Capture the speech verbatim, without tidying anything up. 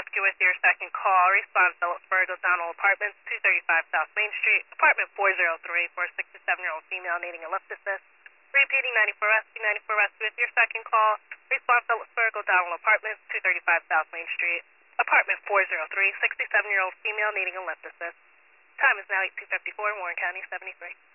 Rescue with your second call. Respond Phillipsburg, O'Donnell Apartments, two thirty-five South Main Street. Apartment four oh three for a sixty-seven-year-old female needing a lift assist. Repeating ninety-four Rescue, ninety-four Rescue with your second call. Respond Phillipsburg, O'Donnell Apartments, two thirty-five South Main Street. Apartment four oh three, sixty-seven-year-old female needing a lift assist. Time is now eighteen fifty-four, Warren County, seventy-three.